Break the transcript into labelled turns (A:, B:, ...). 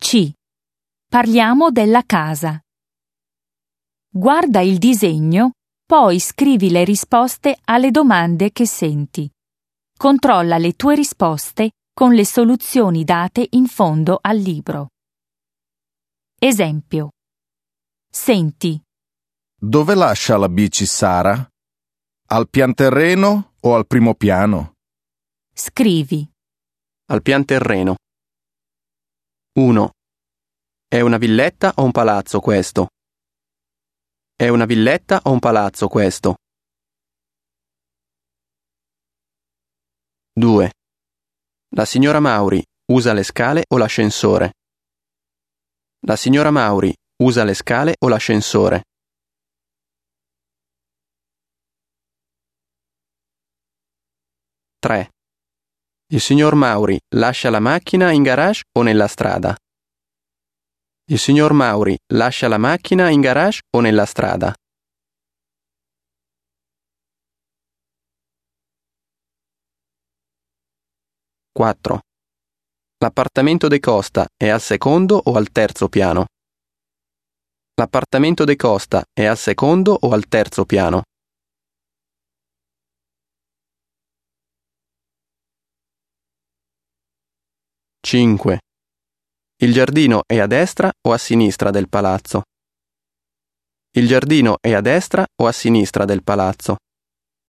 A: C. Parliamo della casa. Guarda il disegno, poi scrivi le risposte alle domande che senti. Controlla le tue risposte con le soluzioni date in fondo al libro. Esempio. Senti.
B: Dove lascia la bici Sara? Al pianterreno o al primo piano?
A: Scrivi.
C: Al pianterreno. 1. È una villetta o un palazzo questo? È una villetta o un palazzo questo? 2. La signora Mauri usa le scale o l'ascensore? La signora Mauri usa le scale o l'ascensore? 3. Il signor Mauri lascia la macchina in garage o nella strada? Il signor Mauri lascia la macchina in garage o nella strada? 4. L'appartamento De Costa è al secondo o al terzo piano? L'appartamento De Costa è al secondo o al terzo piano? 5. Il giardino è a destra o a sinistra del palazzo? Il giardino è a destra o a sinistra del palazzo?